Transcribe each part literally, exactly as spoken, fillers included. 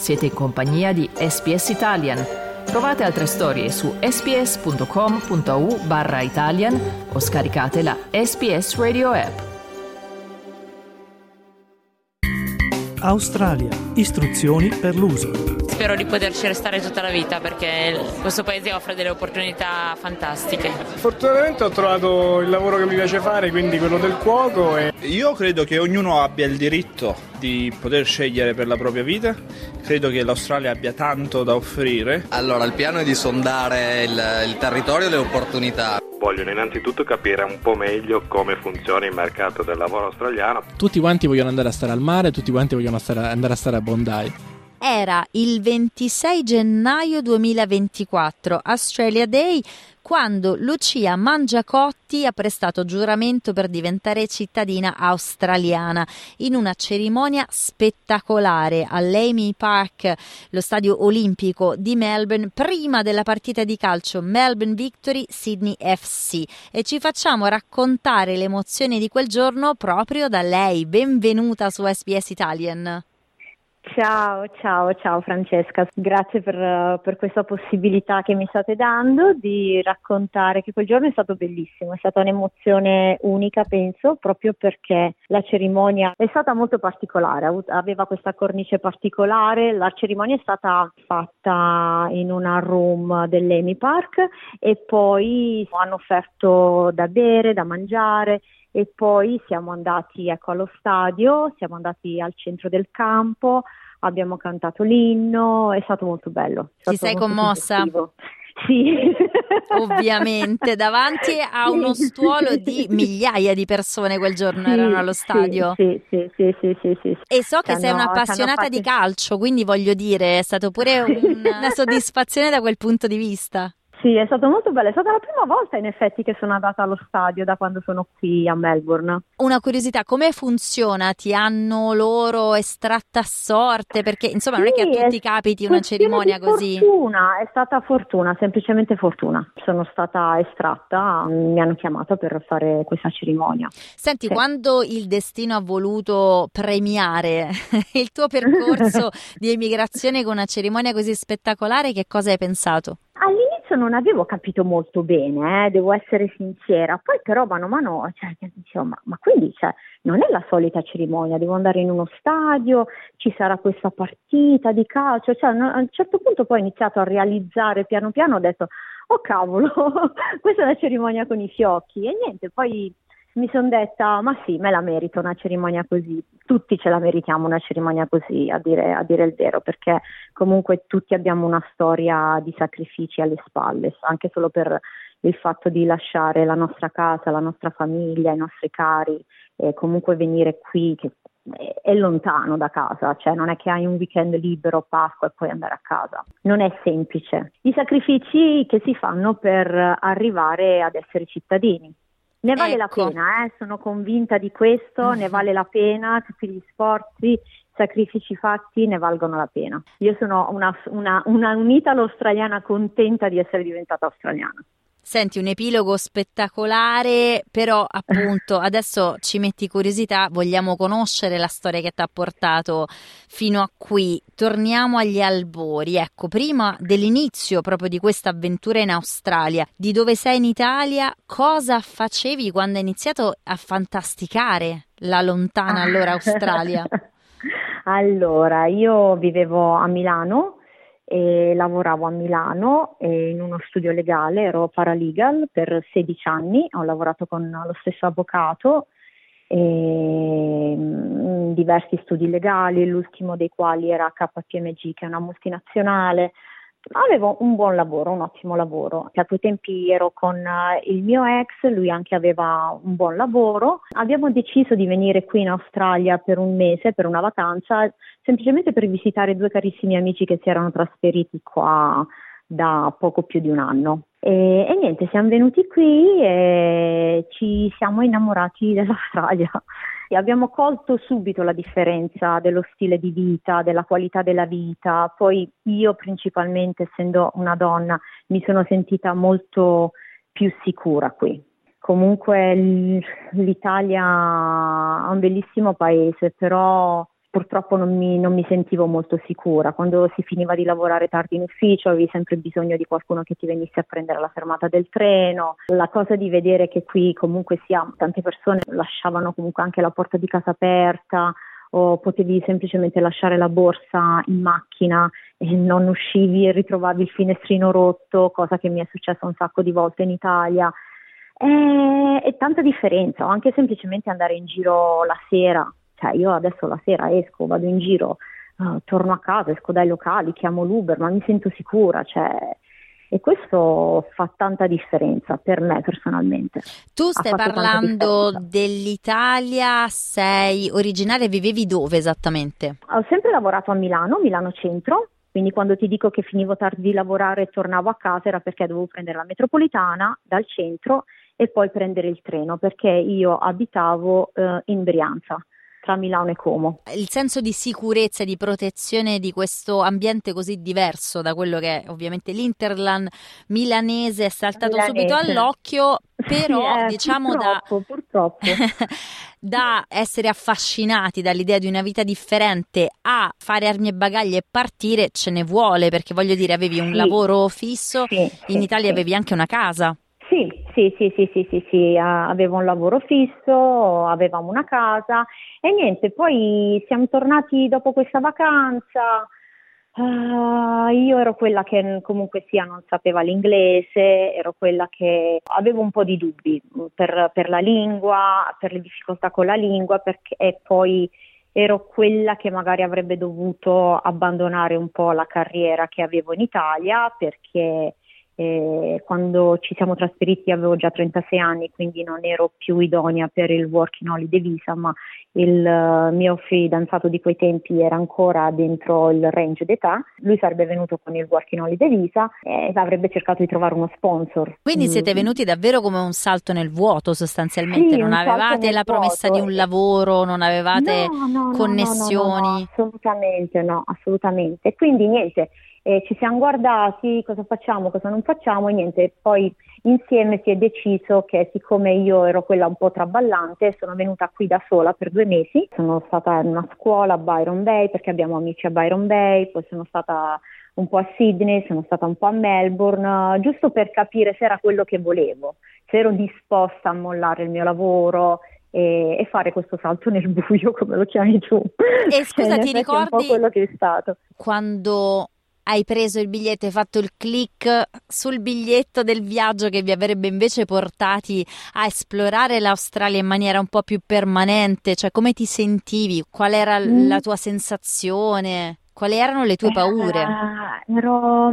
Siete in compagnia di S B S Italian. Trovate altre storie su sbs.com.au barra Italian o scaricate la S B S Radio app. Australia. Istruzioni per l'uso. Spero di poterci restare tutta la vita perché questo paese offre delle opportunità fantastiche. Fortunatamente ho trovato il lavoro che mi piace fare, quindi quello del cuoco. E... Io credo che ognuno abbia il diritto di poter scegliere per la propria vita. Credo che l'Australia abbia tanto da offrire. Allora, il piano è di sondare il, il territorio e le opportunità. Vogliono innanzitutto capire un po' meglio come funziona il mercato del lavoro australiano. Tutti quanti vogliono andare a stare al mare, tutti quanti vogliono stare, andare a stare a Bondi. Era il ventisei gennaio duemilaventiquattro, Australia Day, quando Lucia Mangiacotti ha prestato giuramento per diventare cittadina australiana in una cerimonia spettacolare all'Amy Park, lo stadio olimpico di Melbourne, prima della partita di calcio Melbourne Victory Sydney F C. E ci facciamo raccontare le emozioni di quel giorno proprio da lei. Benvenuta su S B S Italian. Ciao, ciao, ciao Francesca, grazie per, per questa possibilità che mi state dando di raccontare che quel giorno è stato bellissimo, è stata un'emozione unica penso, proprio perché la cerimonia è stata molto particolare, aveva questa cornice particolare, la cerimonia è stata fatta in una room dell'Amy Park e poi hanno offerto da bere, da mangiare. E poi siamo andati ecco allo stadio, siamo andati al centro del campo, abbiamo cantato l'inno, è stato molto bello. È Ti sei commossa? Suggestivo. Sì. Ovviamente, davanti a uno stuolo di migliaia di persone quel giorno sì, erano allo stadio. Sì, sì, sì, sì, sì, sì, sì. E so che c'hanno, sei un'appassionata fatti... di calcio, quindi voglio dire, è stato pure un, una soddisfazione da quel punto di vista. Sì, è stato molto bello, è stata la prima volta in effetti che sono andata allo stadio da quando sono qui a Melbourne. Una curiosità, come funziona? Ti hanno loro estratta a sorte? Perché insomma sì, non è che a tutti capiti una cerimonia così. Fortuna, è stata fortuna, semplicemente fortuna. Sono stata estratta, mi hanno chiamato per fare questa cerimonia. Senti, sì. Quando il destino ha voluto premiare il tuo percorso di emigrazione con una cerimonia così spettacolare, che cosa hai pensato? All'inizio non avevo capito molto bene, eh, devo essere sincera, poi però mano a mano, cioè, dicevo, ma, ma quindi cioè, non è la solita cerimonia, devo andare in uno stadio, ci sarà questa partita di calcio, cioè, no, a un certo punto poi ho iniziato a realizzare piano piano, ho detto, oh cavolo, questa è una cerimonia con i fiocchi, e niente, poi mi sono detta, ma sì, me la merito una cerimonia così, tutti ce la meritiamo una cerimonia così, a dire, a dire il vero, perché comunque tutti abbiamo una storia di sacrifici alle spalle, anche solo per il fatto di lasciare la nostra casa, la nostra famiglia, i nostri cari, e comunque venire qui, che è lontano da casa, cioè non è che hai un weekend libero, Pasqua e puoi andare a casa, non è semplice. I sacrifici che si fanno per arrivare ad essere cittadini. Ne vale ecco. la pena, eh? Sono convinta di questo, uh-huh. ne vale la pena, tutti gli sforzi, sacrifici fatti ne valgono la pena. Io sono una, una, una un'italo-australiana contenta di essere diventata australiana. Senti, un epilogo spettacolare, però appunto adesso ci metti curiosità, vogliamo conoscere la storia che ti ha portato fino a qui. Torniamo agli albori, ecco, prima dell'inizio proprio di questa avventura in Australia, di dove sei in Italia, cosa facevi quando hai iniziato a fantasticare la lontana allora Australia? Allora, io vivevo a Milano, e lavoravo a Milano e in uno studio legale, ero paralegal per sedici anni, ho lavorato con lo stesso avvocato e in diversi studi legali, l'ultimo dei quali era K P M G, che è una multinazionale. Avevo un buon lavoro, un ottimo lavoro. A quei tempi ero con il mio ex, lui anche aveva un buon lavoro. Abbiamo deciso di venire qui in Australia per un mese, per una vacanza, semplicemente per visitare due carissimi amici che si erano trasferiti qua da poco più di un anno. E, e niente, siamo venuti qui e ci siamo innamorati dell'Australia. E abbiamo colto subito la differenza dello stile di vita, della qualità della vita. Poi io principalmente, essendo una donna, mi sono sentita molto più sicura qui. Comunque l'Italia è un bellissimo paese, però purtroppo non mi, non mi sentivo molto sicura. Quando si finiva di lavorare tardi in ufficio avevi sempre bisogno di qualcuno che ti venisse a prendere alla fermata del treno. La cosa di vedere che qui comunque sia tante persone lasciavano comunque anche la porta di casa aperta, o potevi semplicemente lasciare la borsa in macchina e non uscivi e ritrovavi il finestrino rotto, cosa che mi è successa un sacco di volte in Italia. È, è tanta differenza, o anche semplicemente andare in giro la sera. Cioè io adesso la sera esco, vado in giro, uh, torno a casa, esco dai locali, chiamo l'Uber, ma mi sento sicura, cioè, e questo fa tanta differenza per me personalmente. Tu stai parlando dell'Italia, sei originaria, vivevi dove esattamente? Ho sempre lavorato a Milano, Milano Centro, quindi quando ti dico che finivo tardi di lavorare e tornavo a casa era perché dovevo prendere la metropolitana dal centro e poi prendere il treno, perché io abitavo uh, in Brianza, tra Milano e Como. Il senso di sicurezza e di protezione di questo ambiente così diverso da quello che è ovviamente l'Interland milanese è saltato milanese. subito all'occhio, però sì, eh, diciamo purtroppo, da, purtroppo. da essere affascinati dall'idea di una vita differente a fare armi e bagagli e partire ce ne vuole, perché voglio dire avevi un sì. lavoro fisso, sì, in sì, Italia sì. avevi anche una casa. Sì, sì, sì, sì, sì, sì, sì, avevo un lavoro fisso, avevamo una casa e niente, poi siamo tornati dopo questa vacanza, uh, io ero quella che comunque sia non sapeva l'inglese, ero quella che avevo un po' di dubbi per, per la lingua, per le difficoltà con la lingua, perché, e poi ero quella che magari avrebbe dovuto abbandonare un po' la carriera che avevo in Italia, perché E quando ci siamo trasferiti avevo già trentasei anni, quindi non ero più idonea per il Working Holiday Visa, ma il uh, mio fidanzato di quei tempi era ancora dentro il range d'età. Lui sarebbe venuto con il Working Holiday Visa e avrebbe cercato di trovare uno sponsor. Quindi mm. siete venuti davvero come un salto nel vuoto sostanzialmente, Sì, non avevate la vuoto. promessa di un lavoro, non avevate no, no, connessioni? No, no, no, no, assolutamente no, assolutamente. Quindi niente. Eh, ci siamo guardati cosa facciamo, cosa non facciamo e niente, poi insieme si è deciso che siccome io ero quella un po' traballante sono venuta qui da sola per due mesi, sono stata in una scuola a Byron Bay perché abbiamo amici a Byron Bay, poi sono stata un po' a Sydney, sono stata un po' a Melbourne, giusto per capire se era quello che volevo, se ero disposta a mollare il mio lavoro e, e fare questo salto nel buio come lo chiami tu. E scusa, cioè, ti ricordi un po' quello che è stato quando hai preso il biglietto, hai fatto il click sul biglietto del viaggio che vi avrebbe invece portati a esplorare l'Australia in maniera un po' più permanente? Cioè, come ti sentivi? Qual era mm. la tua sensazione? Quali erano le tue paure? Eh, ero,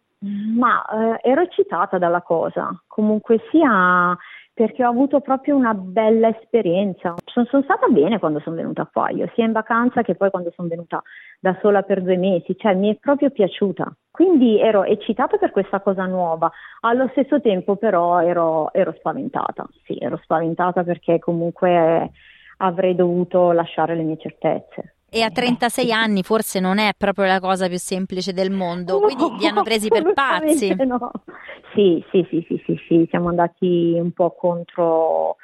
ma, eh, ero eccitata dalla cosa, comunque sia, perché ho avuto proprio una bella esperienza. Sono, sono stata bene quando sono venuta qua, io sia in vacanza che poi quando sono venuta da sola per due mesi, cioè mi è proprio piaciuta. Quindi ero eccitata per questa cosa nuova, allo stesso tempo però ero, ero spaventata, sì, ero spaventata perché comunque avrei dovuto lasciare le mie certezze. E a trentasei anni forse non è proprio la cosa più semplice del mondo, no, quindi vi hanno presi per pazzi. No. Sì, sì, sì, sì, sì, sì, siamo andati un po' contro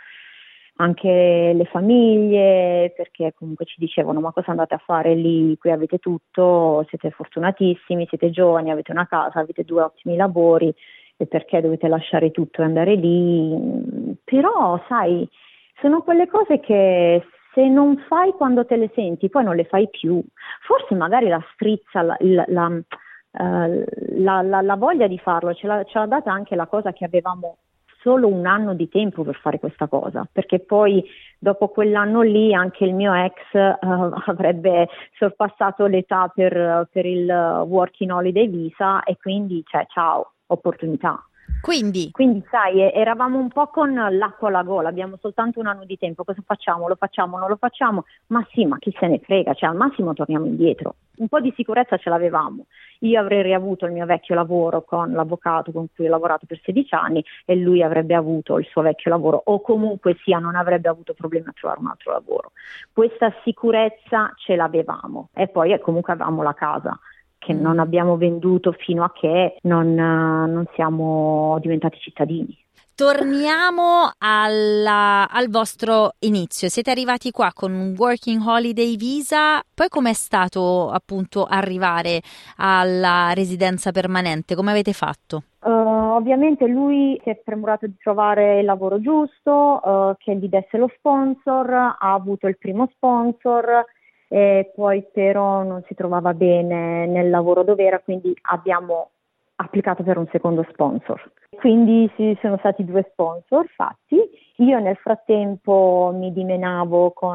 anche le famiglie, perché comunque ci dicevano: ma cosa andate a fare lì? Qui avete tutto, siete fortunatissimi, siete giovani, avete una casa, avete due ottimi lavori, e perché dovete lasciare tutto e andare lì? Però, sai, sono quelle cose che se non fai quando te le senti, poi non le fai più. Forse magari la strizza, la, la, la, uh, la, la, la voglia di farlo, ce l'ha, ce l'ha data anche la cosa che avevamo solo un anno di tempo per fare questa cosa, perché poi dopo quell'anno lì anche il mio ex uh, avrebbe sorpassato l'età per, per il Working Holiday Visa e quindi, cioè, ciao, opportunità. Quindi? Quindi sai, eravamo un po' con l'acqua alla gola, abbiamo soltanto un anno di tempo, cosa facciamo? Lo facciamo, non lo facciamo? Ma sì, ma chi se ne frega, cioè al massimo torniamo indietro. Un po' di sicurezza ce l'avevamo. Io avrei riavuto il mio vecchio lavoro con l'avvocato con cui ho lavorato per sedici anni e lui avrebbe avuto il suo vecchio lavoro, o comunque sia non avrebbe avuto problemi a trovare un altro lavoro. Questa sicurezza ce l'avevamo e poi eh, comunque avevamo la casa, che mm. non abbiamo venduto fino a che non, uh, non siamo diventati cittadini. Torniamo alla, al vostro inizio. Siete arrivati qua con un Working Holiday Visa, poi com'è stato appunto arrivare alla residenza permanente? Come avete fatto? Uh, ovviamente lui si è premurato di trovare il lavoro giusto, uh, che gli desse lo sponsor, ha avuto il primo sponsor e poi però non si trovava bene nel lavoro dove era, quindi abbiamo applicato per un secondo sponsor. Quindi ci sono stati due sponsor fatti. Io nel frattempo mi dimenavo con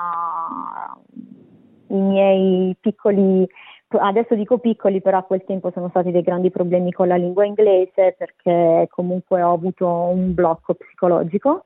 uh, i miei piccoli, adesso dico piccoli, però a quel tempo sono stati dei grandi problemi con la lingua inglese, perché comunque ho avuto un blocco psicologico.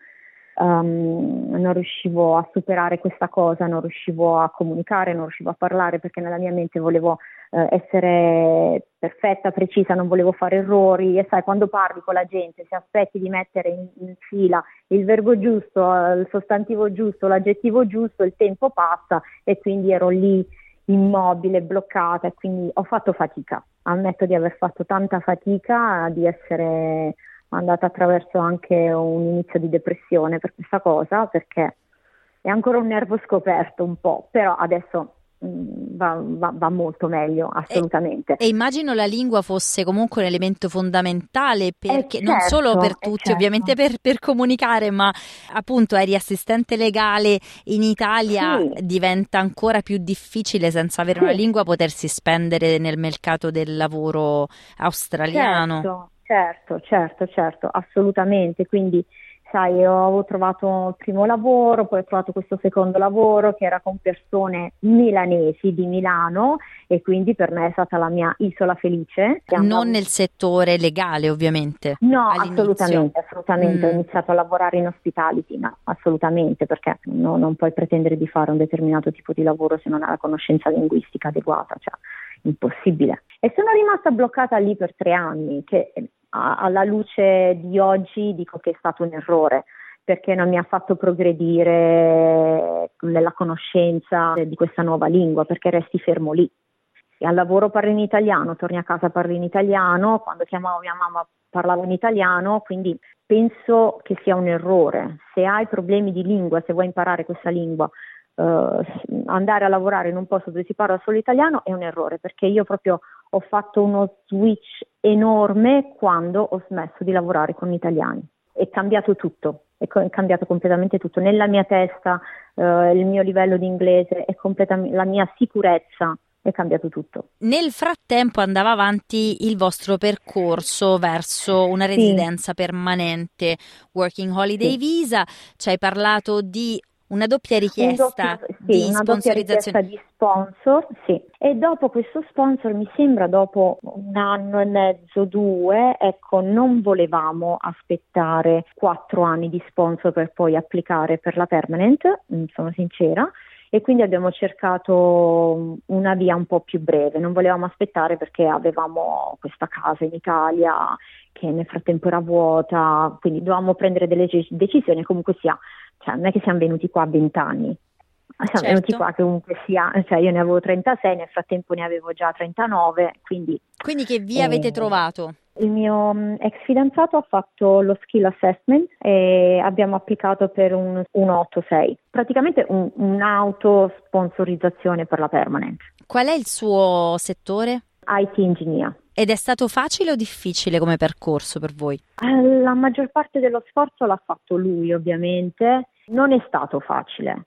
Um, non riuscivo a superare questa cosa, non riuscivo a comunicare, non riuscivo a parlare, perché nella mia mente volevo uh, essere perfetta, precisa, non volevo fare errori, e sai, quando parli con la gente, se aspetti di mettere in, in fila il verbo giusto, uh, il sostantivo giusto, l'aggettivo giusto, il tempo passa, e quindi ero lì immobile, bloccata, e quindi ho fatto fatica. Ammetto di aver fatto tanta fatica, di essere andata attraverso anche un inizio di depressione per questa cosa, perché è ancora un nervo scoperto un po', però adesso mh, va, va, va molto meglio, assolutamente. E, e immagino la lingua fosse comunque un elemento fondamentale, perché eh non certo, solo per eh tutti, certo. ovviamente per, per comunicare, ma appunto eri assistente legale in Italia, sì. Diventa ancora più difficile senza avere sì. una lingua potersi spendere nel mercato del lavoro australiano. Certo. Certo, certo, certo, assolutamente. Quindi, sai, ho trovato il primo lavoro, poi ho trovato questo secondo lavoro che era con persone milanesi di Milano, e quindi per me è stata la mia isola felice. Non nel settore legale, ovviamente. No, all'inizio. assolutamente, assolutamente. Mm. Ho iniziato a lavorare in hospitality, no, assolutamente, perché no, non puoi pretendere di fare un determinato tipo di lavoro se non hai la conoscenza linguistica adeguata, cioè impossibile. E sono rimasta bloccata lì per tre anni, che alla luce di oggi dico che è stato un errore, perché non mi ha fatto progredire nella conoscenza di questa nuova lingua, perché resti fermo lì. E al lavoro parli in italiano, torni a casa parli in italiano, quando chiamavo mia mamma parlavo in italiano, quindi penso che sia un errore. Se hai problemi di lingua, se vuoi imparare questa lingua, Uh, andare a lavorare in un posto dove si parla solo italiano è un errore, perché io proprio ho fatto uno switch enorme quando ho smesso di lavorare con gli italiani. È cambiato tutto, è, co- è cambiato completamente tutto nella mia testa, uh, il mio livello di inglese è completamente, la mia sicurezza, è cambiato tutto. Nel frattempo andava avanti il vostro percorso verso una residenza sì. permanente, Working Holiday sì. Visa. Ci hai parlato di una doppia richiesta, doppio, sì, di una sponsorizzazione. Doppia richiesta di sponsor, sì. E dopo questo sponsor, mi sembra dopo un anno e mezzo, due, ecco, non volevamo aspettare quattro anni di sponsor per poi applicare per la permanent, sono sincera, e quindi abbiamo cercato una via un po' più breve. Non volevamo aspettare perché avevamo questa casa in Italia che nel frattempo era vuota, quindi dovevamo prendere delle decisioni, comunque sia. Cioè, non è che siamo venuti qua a vent'anni, siamo certo. venuti qua che comunque sia, cioè io ne avevo trentasei, nel frattempo ne avevo già trentanove, quindi... Quindi che via eh, avete trovato? Il mio ex fidanzato ha fatto lo skill assessment e abbiamo applicato per un, un otto sei, praticamente un, un'auto-sponsorizzazione per la permanent. Qual è il suo settore? I T engineer. Ed è stato facile o difficile come percorso per voi? La maggior parte dello sforzo l'ha fatto lui, ovviamente. Non è stato facile.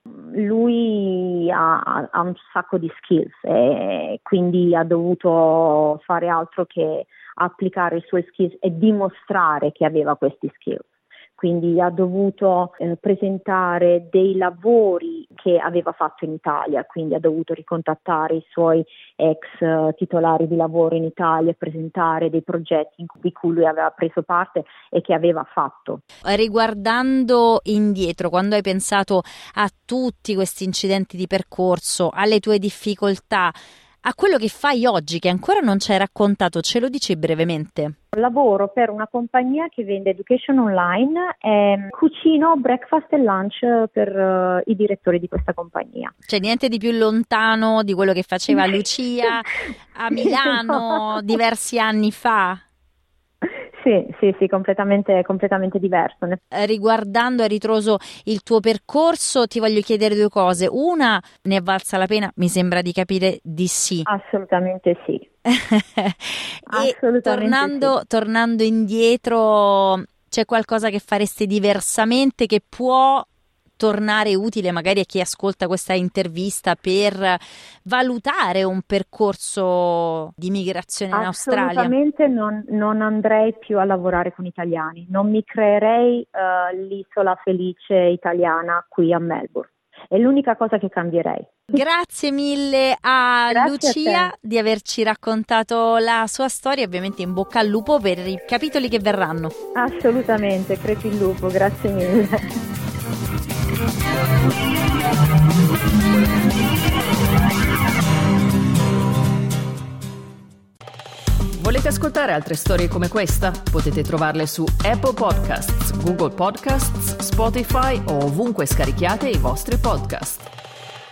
Lui ha, ha un sacco di skills e quindi ha dovuto fare altro che applicare i suoi skills e dimostrare che aveva questi skills. Quindi ha dovuto eh, presentare dei lavori che aveva fatto in Italia, quindi ha dovuto ricontattare i suoi ex uh, titolari di lavoro in Italia e presentare dei progetti in cui, cui lui aveva preso parte e che aveva fatto. Riguardando indietro, quando hai pensato a tutti questi incidenti di percorso, alle tue difficoltà, a quello che fai oggi, che ancora non ci hai raccontato, ce lo dici brevemente? Lavoro per una compagnia che vende education online e cucino breakfast e lunch per uh, i direttori di questa compagnia. Cioè niente di più lontano di quello che faceva Lucia a Milano no. diversi anni fa? Sì, sì, sì, completamente, completamente diverso. Riguardando a ritroso il tuo percorso, ti voglio chiedere due cose. Una, ne è valsa la pena? Mi sembra di capire di sì. Assolutamente sì. E Assolutamente tornando, sì. tornando indietro, c'è qualcosa che faresti diversamente che può tornare utile magari a chi ascolta questa intervista per valutare un percorso di migrazione in Australia? Assolutamente non, non andrei più a lavorare con italiani, non mi creerei uh, l'isola felice italiana qui a Melbourne. È l'unica cosa che cambierei. Grazie mille a Grazie Lucia a te. di averci raccontato la sua storia, ovviamente in bocca al lupo per i capitoli che verranno. Assolutamente, crepi il lupo, grazie mille. Volete ascoltare altre storie come questa? Potete trovarle su Apple Podcasts, Google Podcasts, Spotify o ovunque scarichiate i vostri podcast.